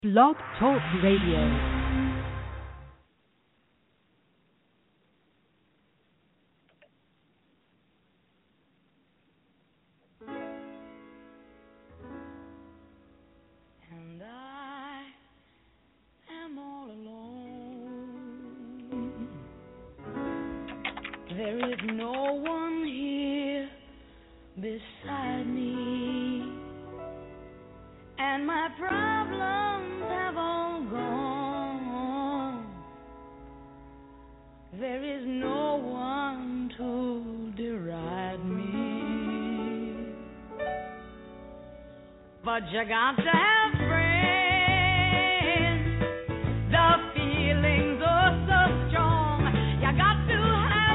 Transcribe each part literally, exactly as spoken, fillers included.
Blog Talk Radio. But you got to have friends. The feelings are so strong. You got to have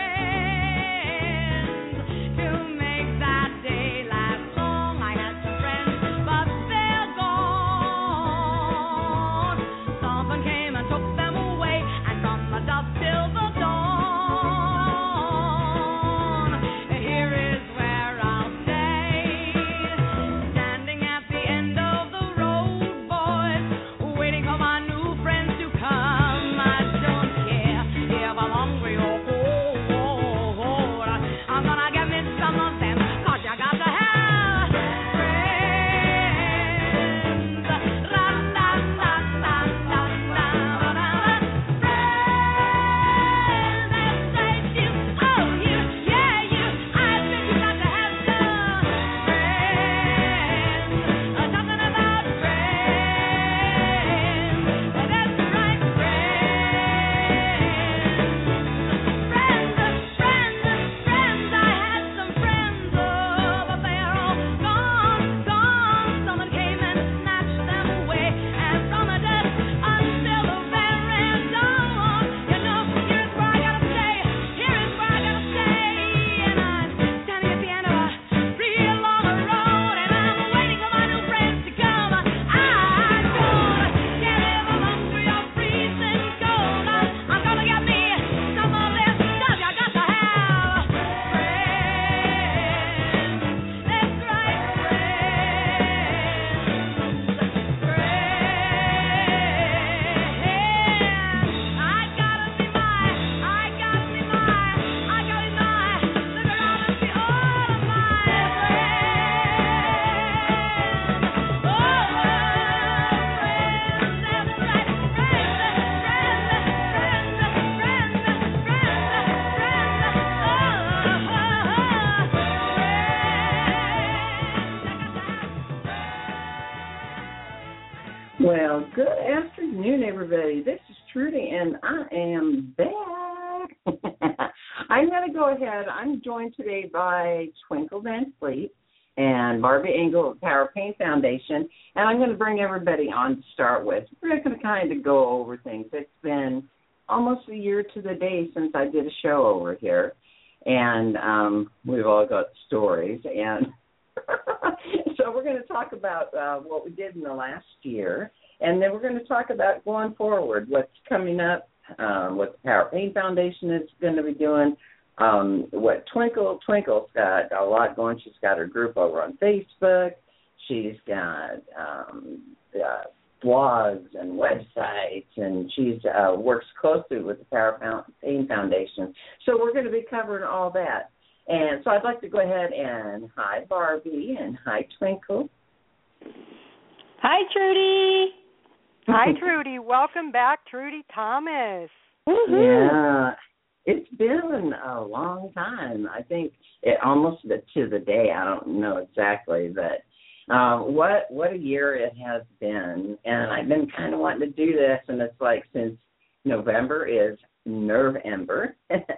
friends to make that day last long. I had some friends, but they're gone. Someone came and took them away, and from the dusk till the dawn, here is where I'll stay. Standing at the end of the road, boys, waiting for my new friends to come. I don't care if I'm hungry or cold. I'm gonna get me some of them, 'cause you got to have friends. Ra-da-da-da-da-da-da-da. Friends that save you. Oh, you, yeah, you. I think you got to have some friends. I'm talking about friends. That's right, friends. Friends, friends, friends. I had some friends, oh, but they're all gone, gone. Someone came and snatched them away, and from the dead until the very dawn. You know, here's where I gotta stay. Here is where I gotta stay. And I'm standing at the end of a real long road, and I'm waiting for my new friends to come. I don't care if I'm hungry or freezing cold. I'm gonna get me some of this stuff. You got to have friends. That's right, friends. Friends. I gotta be my, I gotta be my, I gotta be my, look around and see all of my friends. Oh, friends, that's right, friends, friends, friends, friends, friends, Well, good afternoon, everybody. This is Trudy, and I am back. I'm going to go ahead. I'm joined today by Twinkle Van Fleet and Barbie Engel of Power Paint Foundation, and I'm going to bring everybody on to start with. We're going to kind of go over things. It's been almost a year to the day since I did a show over here, and um, we've all got stories, and so we're going to talk about uh, what we did in the last year, and then we're going to talk about going forward, what's coming up, um, what the Power Paint Foundation is going to be doing, um, what Twinkle, Twinkle's got a lot going. She's got her group over on Facebook. She's got um, uh, blogs and websites, and she's uh, works closely with the Power Paint Foundation. So we're going to be covering all that. And so I'd like to go ahead and hi, Barbie, and hi, Twinkle. Hi, Trudy. Hi, Trudy. Welcome back, Trudy Thomas. Yeah, it's been a long time. I think it almost to the day. I don't know exactly, but uh, what what a year it has been. And I've been kind of wanting to do this, and it's like since November is Nerve-ember,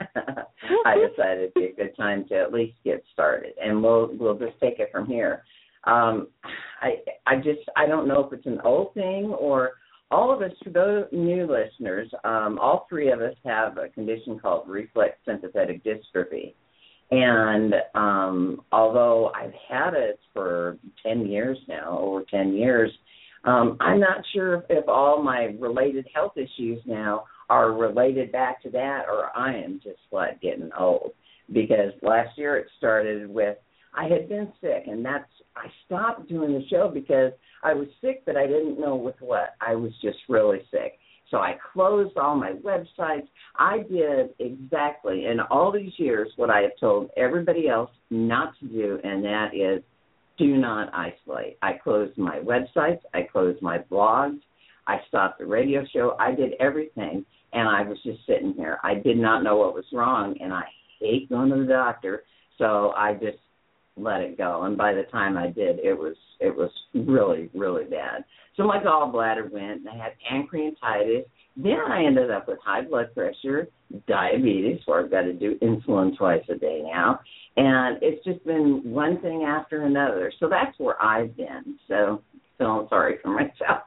I decided it'd be a good time to at least get started, and we'll we'll just take it from here. Um, I I just I don't know if it's an old thing or all of us. For those new listeners, um, all three of us have a condition called reflex sympathetic dystrophy, and um, although I've had it for ten years now, over ten years, um, I'm not sure if, if all my related health issues now are related back to that, or I am just like getting old. Because last year it started with I had been sick, and that's I stopped doing the show because I was sick, but I didn't know with what. I was just really sick. So I closed all my websites. I did exactly in all these years what I have told everybody else not to do, and that is do not isolate. I closed my websites. I closed my blogs. I stopped the radio show. I did everything, and I was just sitting here. I did not know what was wrong, and I hate going to the doctor, so I just let it go. And by the time I did, it was it was really, really bad. So my gallbladder went, and I had pancreatitis. Then I ended up with high blood pressure, diabetes, where I've got to do insulin twice a day now. And it's just been one thing after another. So that's where I've been. So feeling sorry for myself.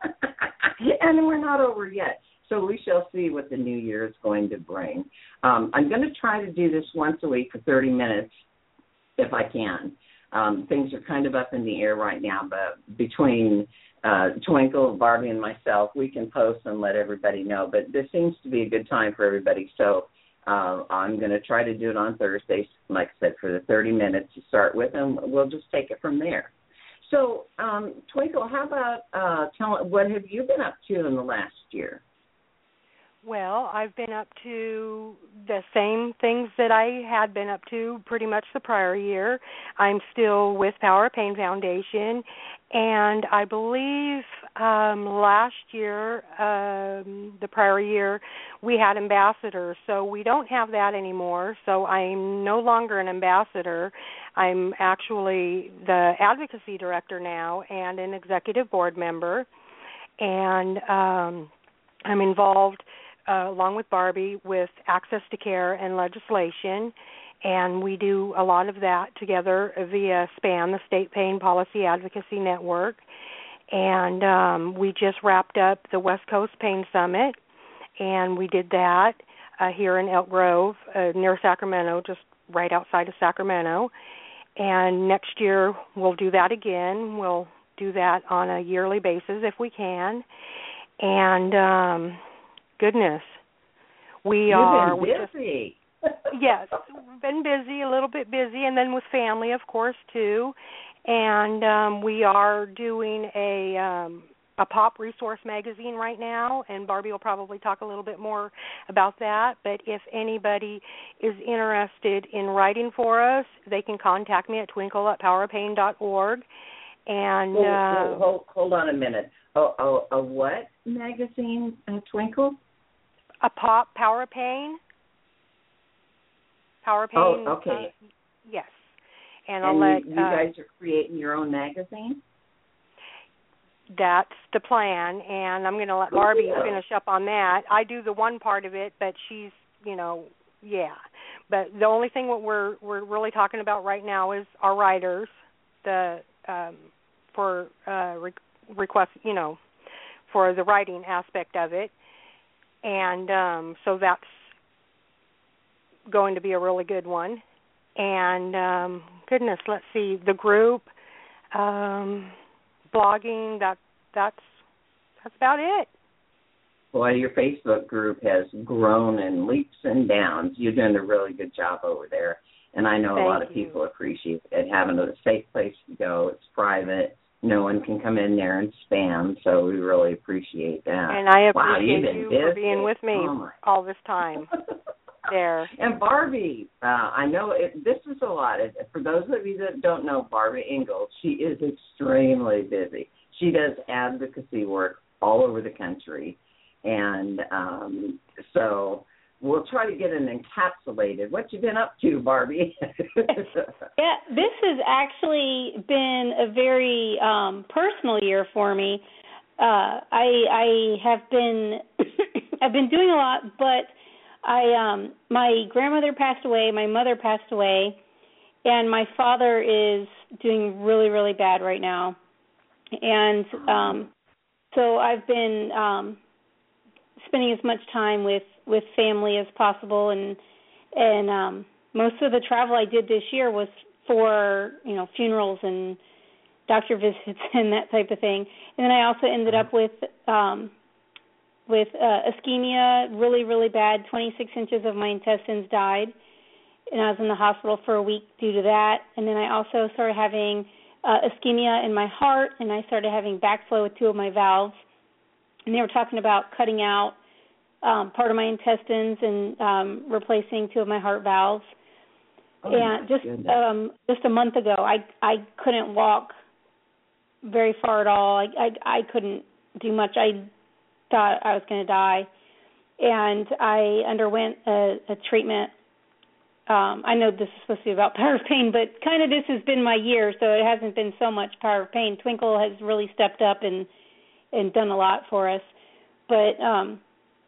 And we're not over yet. So we shall see what the new year is going to bring. Um, I'm going to try to do this once a week for thirty minutes if I can. Um, things are kind of up in the air right now, but between uh, Twinkle, Barbie, and myself, we can post and let everybody know. But this seems to be a good time for everybody. So uh, I'm going to try to do it on Thursdays, like I said, for the thirty minutes to start with, and we'll just take it from there. So, um, Twinkle, how about uh, tell what have you been up to in the last year? Well, I've been up to the same things that I had been up to pretty much the prior year. I'm still with Power Pain Foundation, and I believe um, last year, um, the prior year, we had ambassadors. So we don't have that anymore. So I'm no longer an ambassador. I'm actually the advocacy director now and an executive board member, and um, I'm involved Uh, along with Barbie, with access to care and legislation, and we do a lot of that together via SPAN, the State Pain Policy Advocacy Network, and um, we just wrapped up the West Coast Pain Summit, and we did that uh, here in Elk Grove, uh, near Sacramento, just right outside of Sacramento, and next year we'll do that again. We'll do that on a yearly basis if we can, and um, goodness, we You've are been busy. We just, yes, we've been busy, a little bit busy, and then with family, of course, too. And um, we are doing a um, a pop resource magazine right now, and Barbie will probably talk a little bit more about that. But if anybody is interested in writing for us, they can contact me at twinkle at powerpain dot org. And hold, uh, hold, hold, hold on a minute. Oh, oh, a what magazine, uh, Twinkle? A pop, Power Pain. Power Pain. Oh, okay. Uh, yes. And, And I'll you, let... you uh, guys are creating your own magazine? That's the plan, and I'm going to let Barbie oh, yeah. finish up on that. I do the one part of it, but she's, you know, yeah. But the only thing what we're we're really talking about right now is our writers, the um, for uh, re- request, you know, for the writing aspect of it. And um, so that's going to be a really good one. And um, goodness, let's see, the group, um, blogging, that that's that's about it. Boy, your Facebook group has grown in leaps and bounds. You're doing a really good job over there. And I know Thank a lot of you. people appreciate it, having a safe place to go. It's private. No one can come in there and spam, so we really appreciate that. And I wow, appreciate you've been you busy. for being with me oh all this time. There. And Barbie, uh, I know it, this is a lot. For those of you that don't know Barbie Ingalls, she is extremely busy. She does advocacy work all over the country. And um, so we'll try to get it encapsulated. What you been up to, Barbie? Yeah, this has actually been a very um, personal year for me. Uh, I, I have been I've been doing a lot, but I um, my grandmother passed away, my mother passed away, and my father is doing really, really bad right now. And um, so I've been um, spending as much time with, with family as possible, and and um, most of the travel I did this year was for, you know, funerals and doctor visits and that type of thing. And then I also ended up with um, with uh, ischemia, really, really bad. twenty-six inches of my intestines died, and I was in the hospital for a week due to that. And then I also started having uh, ischemia in my heart, and I started having backflow with two of my valves. And they were talking about cutting out um, part of my intestines and um, replacing two of my heart valves. Oh, and just um, just a month ago, I I couldn't walk very far at all. I I, I couldn't do much. I thought I was going to die, and I underwent a, a treatment. Um, I know this is supposed to be about Power of Pain, but kind of this has been my year, so it hasn't been so much Power of Pain. Twinkle has really stepped up and and done a lot for us. But um,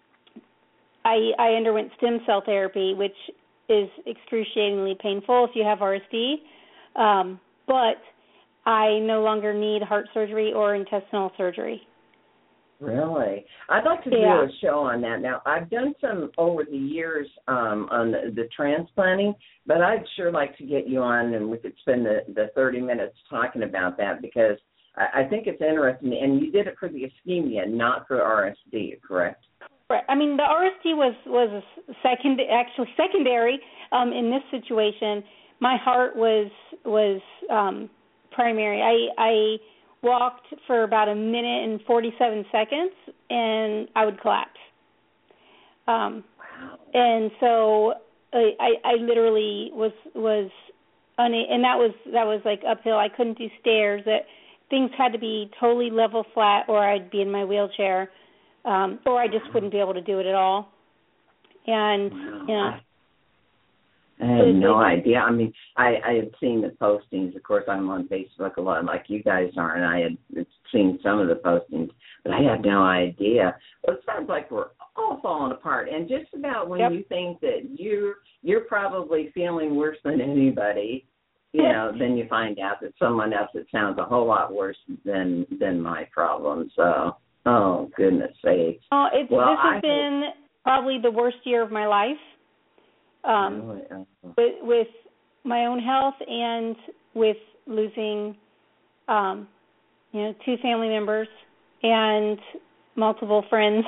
I, I underwent stem cell therapy, which is excruciatingly painful if you have R S D. Um, but I no longer need heart surgery or intestinal surgery. Really? I'd like to do Yeah. a show on that. Now, I've done some over the years um, on the, the transplanting, but I'd sure like to get you on and we could spend the, the thirty minutes talking about that because I, I think it's interesting. And you did it for the ischemia, not for R S D, correct? Right. I mean, the R S D was was a second, actually secondary um, in this situation. My heart was was um, primary. I, I walked for about a minute and forty-seven seconds, and I would collapse. Um, Wow. and so I, I, I literally was was, una- and that was that was like uphill. I couldn't do stairs. That things had to be totally level flat, or I'd be in my wheelchair. Um, or I just wouldn't be able to do it at all. And, Wow. you know. I had no idea. I mean, I, I had seen the postings. Of course, I'm on Facebook a lot like you guys are, and I had seen some of the postings, but I had no idea. Well, it sounds like we're all falling apart. And just about when Yep. you think that you're, you're probably feeling worse than anybody, you know, then you find out that someone else that sounds a whole lot worse than than my problem. So, oh, goodness sakes. Oh, it's, Well, this has I- been probably the worst year of my life. Um, Really? Oh. with, with my own health and with losing, um, you know, two family members and multiple friends.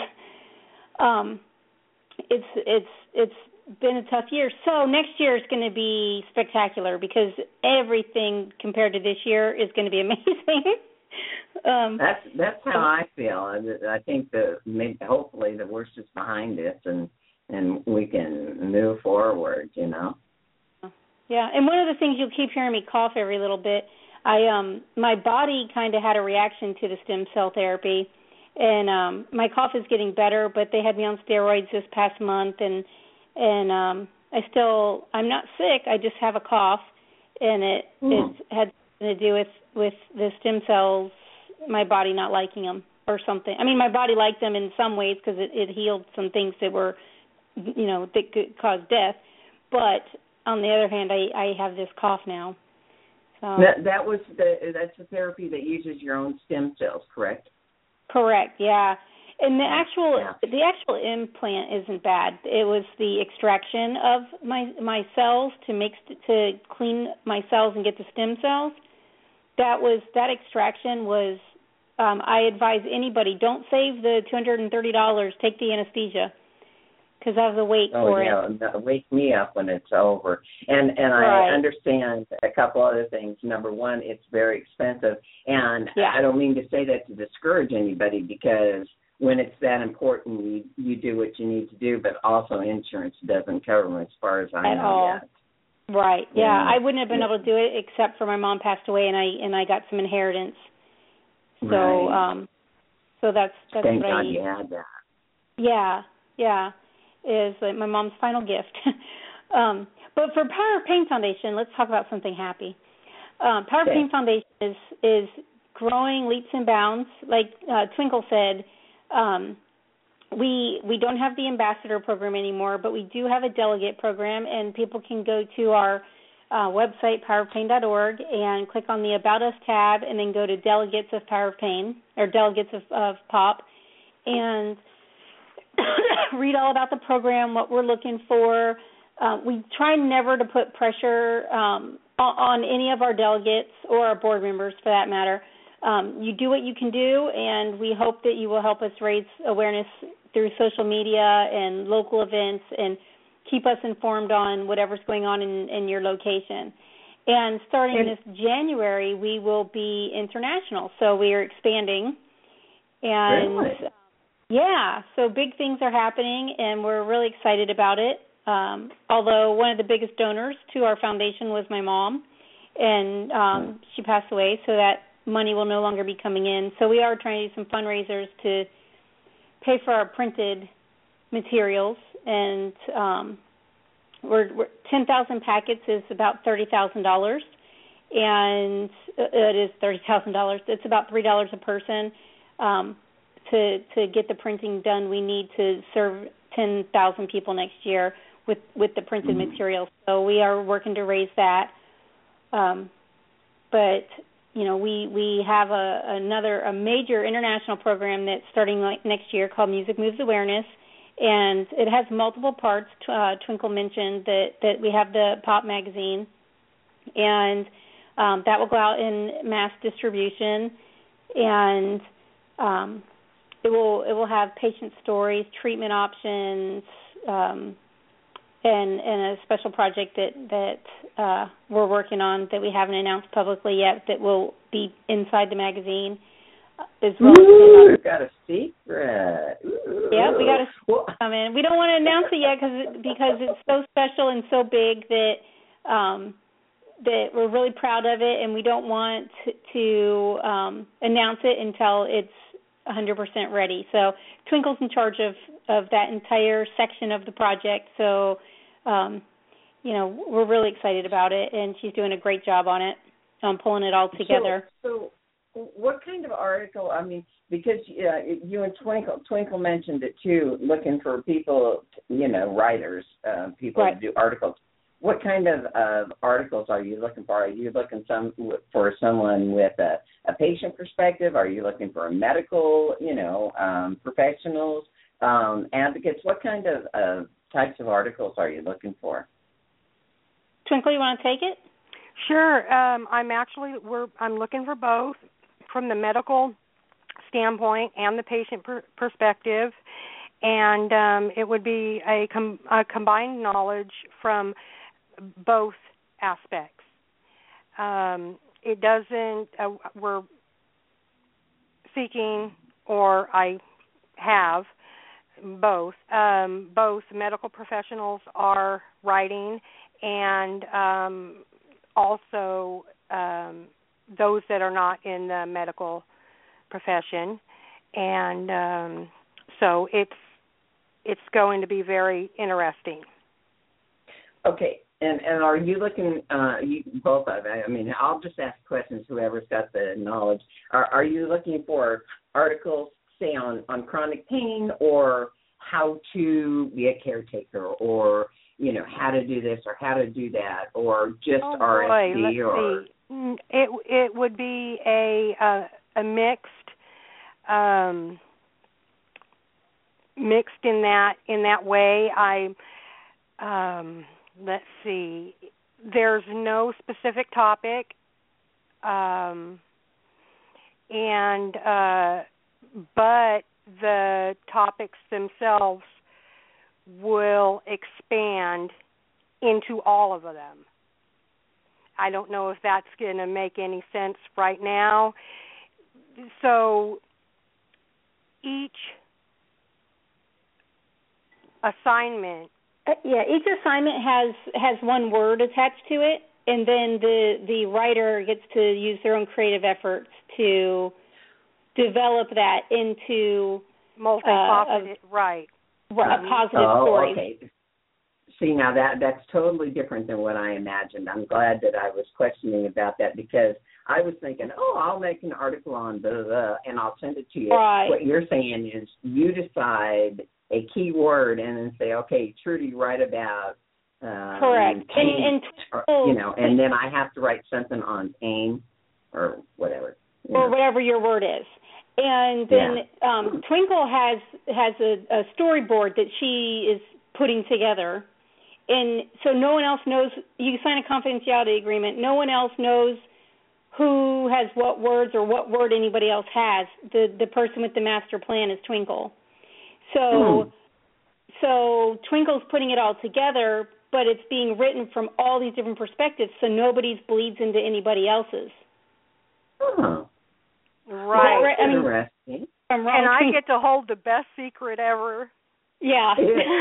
Um, it's it's it's been a tough year. So next year is going to be spectacular because everything compared to this year is going to be amazing. um, That's that's how I feel. And I think that maybe hopefully the worst is behind us and. and we can move forward, you know. Yeah, and one of the things you'll keep hearing me cough every little bit, I um my body kind of had a reaction to the stem cell therapy, and um my cough is getting better, but they had me on steroids this past month, and and um I still I'm not sick, I just have a cough, and it Mm. it had something to do with with the stem cells, my body not liking them or something. I mean, my body liked them in some ways because it, it healed some things that were, you know, that could cause death. But on the other hand, I, I have this cough now. So That, that was the that's the therapy that uses your own stem cells, correct? correct, yeah. And the actual Yeah. the actual implant isn't bad. It was the extraction of my my cells to make to clean my cells and get the stem cells. That was that extraction was. Um, I advise anybody don't save the two hundred and thirty dollars. Take the anesthesia. Because I have to wait Oh, for yeah, it. no, wake me up when it's over. And and Right. I understand a couple other things. Number one, it's very expensive. And Yeah. I don't mean to say that to discourage anybody because when it's that important, you, you do what you need to do, but also insurance doesn't cover them as far as I At know all. yet. Right. Yeah. Yeah. I wouldn't have been Yeah. able to do it except for my mom passed away and I and I got some inheritance. So Right. um so that's that's Thank what God I you had that. Yeah, yeah. Is like my mom's final gift. um but for Power of Pain Foundation, let's talk about something happy. Um, Power Okay. of Pain Foundation is is growing leaps and bounds. Like uh, Twinkle said, um, we we don't have the ambassador program anymore, but we do have a delegate program, and people can go to our uh, website, power of pain dot org, and click on the About Us tab, and then go to Delegates of Power of Pain, or Delegates of, of POP, and read all about the program, what we're looking for. Uh, we try never to put pressure um, on any of our delegates or our board members, for that matter. Um, you do what you can do, and we hope that you will help us raise awareness through social media and local events and keep us informed on whatever's going on in, in your location. And starting And- this January, we will be international. So we are expanding. And Really? yeah, so big things are happening, and we're really excited about it. Um, although one of the biggest donors to our foundation was my mom, and um, she passed away, so that money will no longer be coming in. So we are trying to do some fundraisers to pay for our printed materials, and um, we're, we're ten thousand packets is about thirty thousand dollars, and it is thirty thousand dollars. It's about three dollars a person. Um, to to get the printing done, we need to serve ten thousand people next year with, with the printed mm-hmm. materials. So we are working to raise that. Um, but, you know, we, we have a, another, a major international program that's starting like next year called Music Moves Awareness, and it has multiple parts. Uh, Twinkle mentioned that, that we have the pop magazine, and um, that will go out in mass distribution, and um, it will it will have patient stories, treatment options, um, and and a special project that that uh, we're working on that we haven't announced publicly yet that will be inside the magazine. As well Ooh, as we got a secret. Ooh. Yeah, we got a secret coming. We don't want to announce it yet because because it's so special and so big that um, that we're really proud of it, and we don't want to um, announce it until it's one hundred percent ready. So Twinkle's in charge of, of that entire section of the project. So, um, you know, we're really excited about it, and she's doing a great job on it, um, pulling it all together. So, so what kind of article, I mean, because uh, you and Twinkle, Twinkle mentioned it too, looking for people, you know, writers, uh, people right. to do articles. What kind of uh, articles are you looking for? Are you looking some for someone with a, a patient perspective? Are you looking for a medical, you know, um, professionals, um, advocates? What kind of uh, types of articles are you looking for? Twinkle, you want to take it? Sure. Um, I'm actually we're I'm looking for both from the medical standpoint and the patient per- perspective, and um, it would be a, com- a combined knowledge from both aspects. Um, it doesn't, uh, we're seeking, or I have both, um, both medical professionals are writing, and um, also um, those that are not in the medical profession. And um, so it's it's going to be very interesting. Okay. And and are you looking, uh, you, both of them, I mean, I'll just ask questions, whoever's got the knowledge. Are, are you looking for articles, say, on, on chronic pain, or how to be a caretaker, or, you know, how to do this or how to do that, or just oh, R S D? Boy, or let's see. It, it would be a, a, a mixed, um, mixed in that, in that way. I, um... Let's see. There's no specific topic, um, and uh, but the topics themselves will expand into all of them. I don't know if that's going to make any sense right now. So each assignment. Uh, yeah, each assignment has, has one word attached to it, and then the, the writer gets to use their own creative efforts to develop that into multifaceted, uh, right, a positive oh, story. Okay. See, now that that's totally different than what I imagined. I'm glad that I was questioning about that, because I was thinking, oh, I'll make an article on blah, blah, blah, and I'll send it to you. Right. What you're saying is you decide a key word and then say, okay, Trudy, write about um, correct, pain, and, and or, you know, and then I have to write something on pain or whatever, or know. whatever your word is. And then yeah. um, Twinkle has has a, a storyboard that she is putting together, and so no one else knows. You sign a confidentiality agreement. No one else knows who has what words or what word anybody else has. The the person with the master plan is Twinkle. So, So Twinkle's putting it all together, but it's being written from all these different perspectives, so nobody's bleeds into anybody else's. Oh. Right. Right. I mean, Interesting. I'm wrong. And I get to hold the best secret ever. Yeah.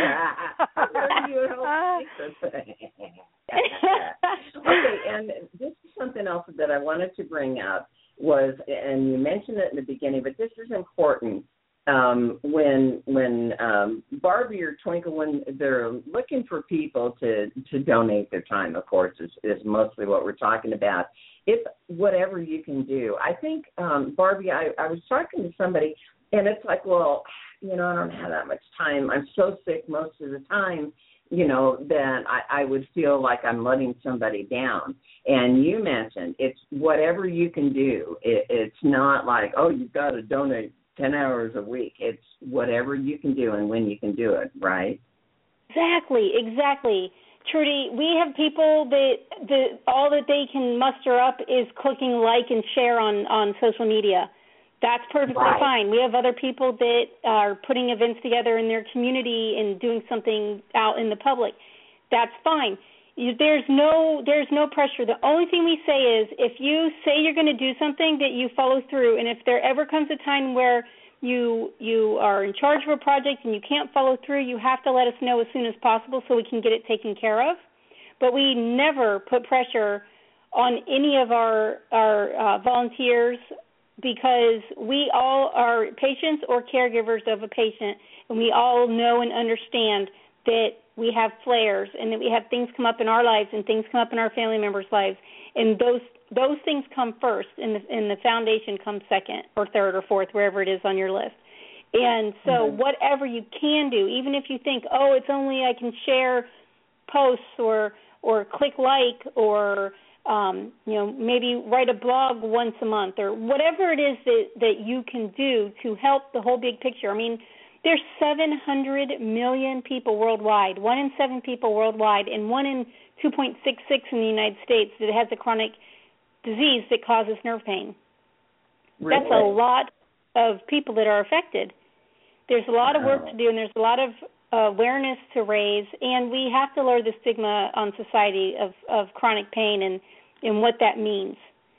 Okay, and this is something else that I wanted to bring up was, and you mentioned it in the beginning, but this is important. Um, when when um, Barbie or Twinkle, when they're looking for people to, to donate their time, of course, is, is mostly what we're talking about. It's whatever you can do. I think, um, Barbie, I, I was talking to somebody, and it's like, well, you know, I don't have that much time. I'm so sick most of the time, you know, that I, I would feel like I'm letting somebody down. And you mentioned it's whatever you can do. It, it's not like, oh, you've got to donate ten hours a week. It's whatever you can do and when you can do it, right? Exactly, exactly. Trudy, we have people that, that all that they can muster up is clicking like and share on, on social media. That's perfectly right. fine. We have other people that are putting events together in their community and doing something out in the public. That's fine. You, there's no there's no pressure. The only thing we say is if you say you're going to do something, that you follow through. And if there ever comes a time where you you are in charge of a project and you can't follow through, you have to let us know as soon as possible so we can get it taken care of. But we never put pressure on any of our, our uh, volunteers, because we all are patients or caregivers of a patient, and we all know and understand that we have flares and that we have things come up in our lives and things come up in our family members' lives, and those those things come first, and the, and the foundation comes second or third or fourth, wherever it is on your list. And so mm-hmm. whatever you can do, even if you think, oh, it's only I can share posts or or click like or Um, you know, maybe write a blog once a month or whatever it is that, that you can do to help the whole big picture. I mean, there's seven hundred million people worldwide, one in seven people worldwide, and one in two point six six in the United States that has a chronic disease that causes nerve pain. Really? That's a lot of people that are affected. There's a lot of work to do, and there's a lot of awareness to raise, and we have to lower the stigma on society of, of chronic pain and, and what that means.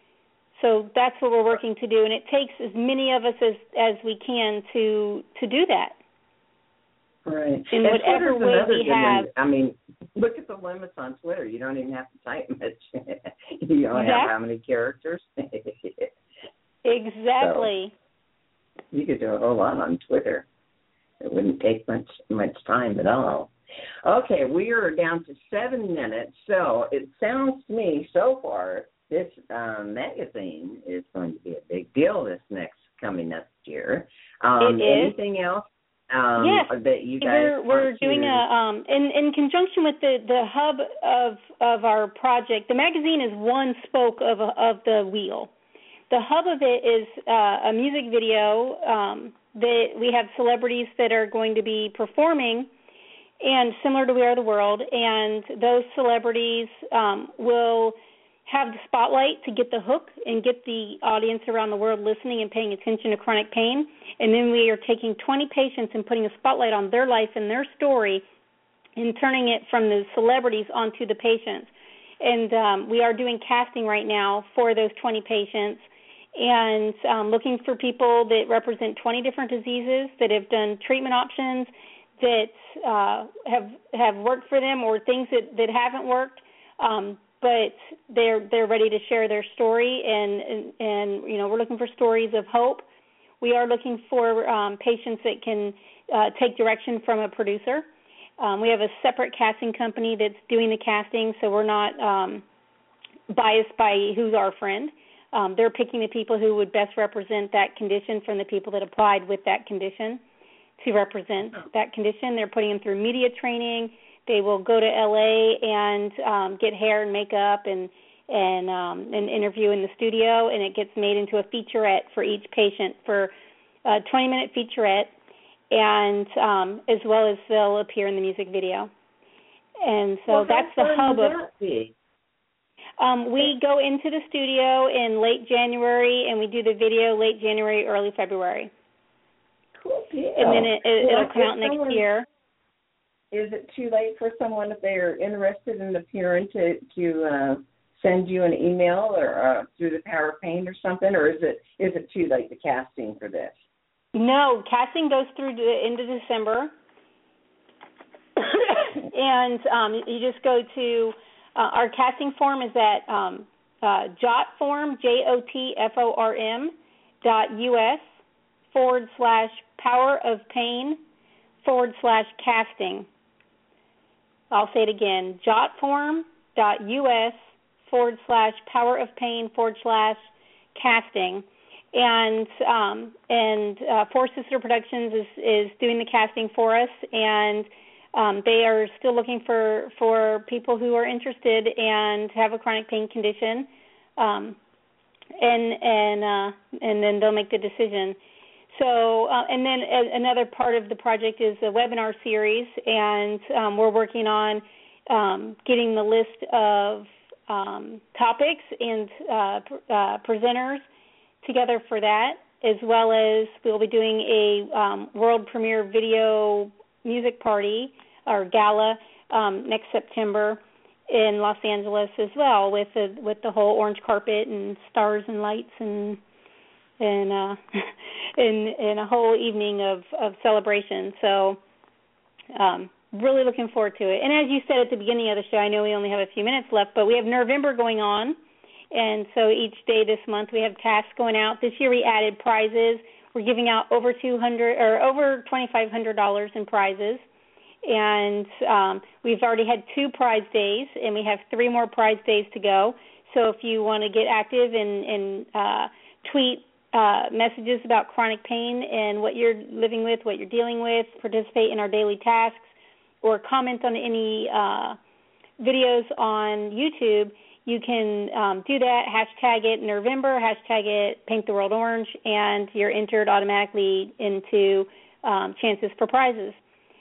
So that's what we're working to do, and it takes as many of us as, as we can to to do that. Right. In and whatever Twitter's way another we good have. one. I mean, look at the limits on Twitter. You don't even have to type much. You only exactly. have how many characters? Exactly. So you could do a whole lot on Twitter. It wouldn't take much much time at all. Okay, we are down to seven minutes. So it sounds to me so far this um, magazine is going to be a big deal this next coming next year. Um, it is. Anything else um, yes. that you guys we're, we're want doing to... a um, in in conjunction with the, the hub of of our project. The magazine is one spoke of of the wheel. The hub of it is uh, a music video um, that we have celebrities that are going to be performing, and similar to We Are the World, and those celebrities um, will have the spotlight to get the hook and get the audience around the world listening and paying attention to chronic pain. And then we are taking twenty patients and putting a spotlight on their life and their story and turning it from the celebrities onto the patients. And um, we are doing casting right now for those twenty patients and um, looking for people that represent twenty different diseases, that have done treatment options, that uh, have have worked for them, or things that, that haven't worked. Um, but they're they're ready to share their story, and, and, and you know, we're looking for stories of hope. We are looking for um, patients that can uh, take direction from a producer. Um, we have a separate casting company that's doing the casting, so we're not um, biased by who's our friend. Um, they're picking the people who would best represent that condition from the people that applied with that condition to represent that condition. They're putting them through media training. They will go to L A and um, get hair and makeup and and um, an interview in the studio, and it gets made into a featurette for each patient for a twenty-minute featurette, and um, as well as they'll appear in the music video. And so well, that's the hub of. That um, we go into the studio in late January, and we do the video late January, early February. Cool deal. And then it, it, well, it'll come out next someone... year. is it too late for someone if they're interested in appearing to to uh, send you an email or uh, through the Power of Pain or something, or is it is it too late, the casting for this? No, casting goes through to the end of December, and um, you just go to uh, our casting form is at um, uh, Jotform, J O T F O R M dot U S forward slash Power of Pain forward slash casting. I'll say it again, Jotform dot U S forward slash Power of Pain forward slash casting. And um, and uh, Four Sister Productions is, is doing the casting for us, and um, they are still looking for, for people who are interested and have a chronic pain condition, um, and and uh, and then they'll make the decision. So uh, and then a, another part of the project is a webinar series, and um, we're working on um, getting the list of um, topics and uh, pr- uh, presenters together for that, as well as we'll be doing a um, world premiere video music party or gala um, next September in Los Angeles as well, with the with the whole orange carpet and stars and lights and and uh, and, and a whole evening of, of celebration. So um, really looking forward to it. And as you said at the beginning of the show, I know we only have a few minutes left, but we have November going on. And so each day this month we have tasks going out. This year we added prizes. We're giving out over two hundred or over twenty-five hundred dollars in prizes. And um, we've already had two prize days, and we have three more prize days to go. So if you want to get active and, and uh, tweet uh, messages about chronic pain and what you're living with, what you're dealing with, participate in our daily tasks, or comment on any uh, videos on YouTube, you can um, do that, hashtag it November, hashtag it Paint the World Orange, and you're entered automatically into um, chances for prizes.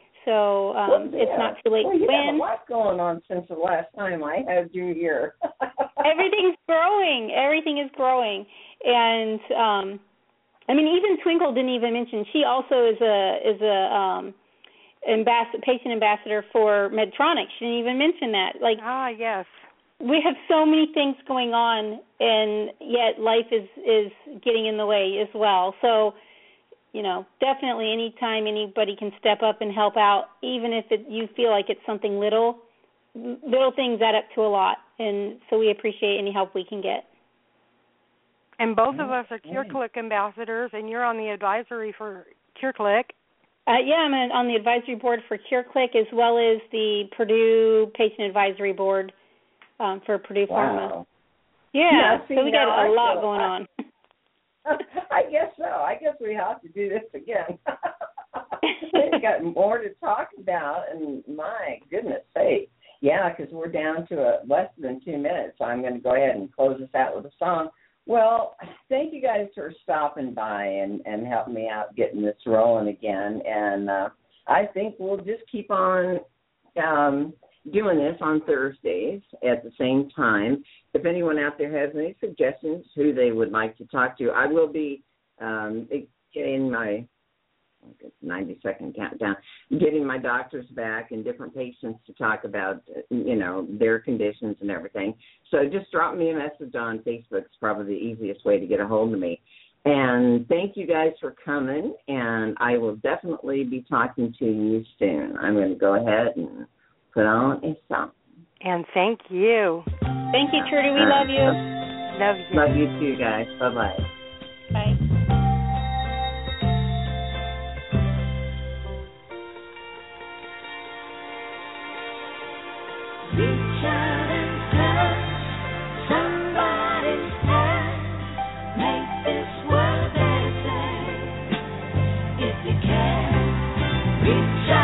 So um, well, yeah. it's not too late well, to you win. have a lot going on since the last time I had you here. Everything's growing. Everything is growing. And, um, I mean, even Twinkle didn't even mention, she also is a is a um, ambassador, patient ambassador for Medtronic. She didn't even mention that. Like, ah, yes. We have so many things going on, and yet life is, is getting in the way as well. So, you know, definitely anytime anybody can step up and help out, even if it, you feel like it's something little, little things add up to a lot. And so we appreciate any help we can get. And both of us are CureClick ambassadors, and you're on the advisory for CureClick. Uh, yeah, I'm on the advisory board for CureClick, as well as the Purdue Patient Advisory Board. Um, for Purdue Pharma. Wow. Yeah, yeah see, so we got a I lot feel, going I, on. I guess so. I guess we have to do this again. We've got more to talk about, and my goodness sake. Yeah, because we're down to a, less than two minutes, so I'm going to go ahead and close this out with a song. Well, thank you guys for stopping by and, and helping me out getting this rolling again. And uh, I think we'll just keep on um, doing this on Thursdays at the same time. If anyone out there has any suggestions who they would like to talk to, I will be um, getting my ninety-second countdown, getting my doctors back and different patients to talk about, you know, their conditions and everything. So just drop me a message on Facebook. It's probably the easiest way to get a hold of me. And thank you guys for coming, and I will definitely be talking to you soon. I'm going to go ahead and put on a song. And thank you. Thank you, Trudy. We love you. Love you. Love you too, guys. Bye-bye. Bye. Reach out and touch somebody's hand. Make this world better. If you can, reach out.